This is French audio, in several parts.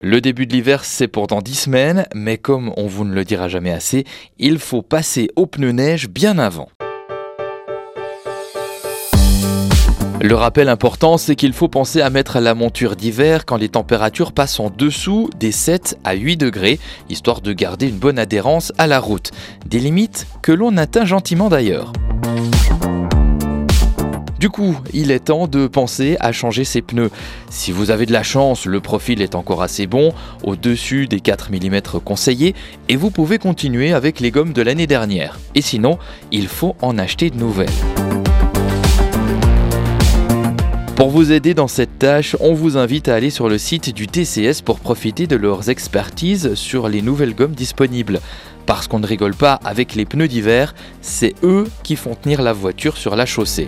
Le début de l'hiver, c'est pour dans 10 semaines, mais comme on vous ne le dira jamais assez, il faut passer aux pneus neige bien avant. Le rappel important, c'est qu'il faut penser à mettre la monture d'hiver quand les températures passent en dessous des 7 à 8 degrés, histoire de garder une bonne adhérence à la route. Des limites que l'on atteint gentiment d'ailleurs. Du coup, il est temps de penser à changer ses pneus. Si vous avez de la chance, le profil est encore assez bon, au-dessus des 4 mm conseillés, et vous pouvez continuer avec les gommes de l'année dernière. Et sinon, il faut en acheter de nouvelles. Pour vous aider dans cette tâche, on vous invite à aller sur le site du TCS pour profiter de leurs expertises sur les nouvelles gommes disponibles. Parce qu'on ne rigole pas avec les pneus d'hiver, c'est eux qui font tenir la voiture sur la chaussée.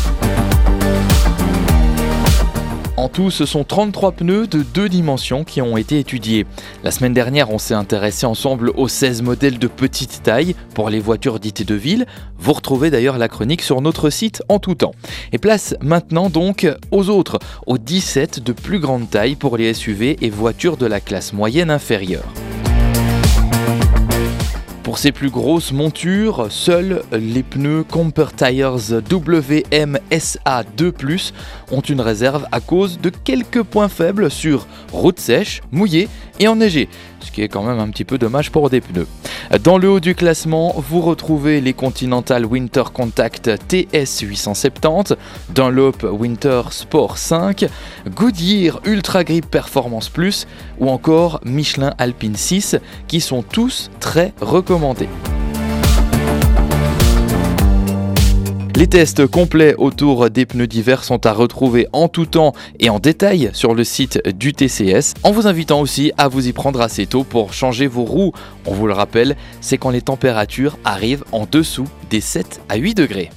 En tout, ce sont 33 pneus de 2 dimensions qui ont été étudiés. La semaine dernière, on s'est intéressé ensemble aux 16 modèles de petite taille pour les voitures dites de ville. Vous retrouvez d'ailleurs la chronique sur notre site en tout temps. Et place maintenant donc aux autres, aux 17 de plus grande taille pour les SUV et voitures de la classe moyenne inférieure. Pour ces plus grosses montures, seuls les pneus Camper Tires WMSA2+, ont une réserve à cause de quelques points faibles sur route sèche, mouillée et enneigée, ce qui est quand même un petit peu dommage pour des pneus. Dans le haut du classement, vous retrouvez les Continental Winter Contact TS870, Dunlop Winter Sport 5, Goodyear Ultra Grip Performance Plus ou encore Michelin Alpine 6 qui sont tous très recommandés. Les tests complets autour des pneus d'hiver sont à retrouver en tout temps et en détail sur le site du TCS, en vous invitant aussi à vous y prendre assez tôt pour changer vos roues. On vous le rappelle, c'est quand les températures arrivent en dessous des 7 à 8 degrés.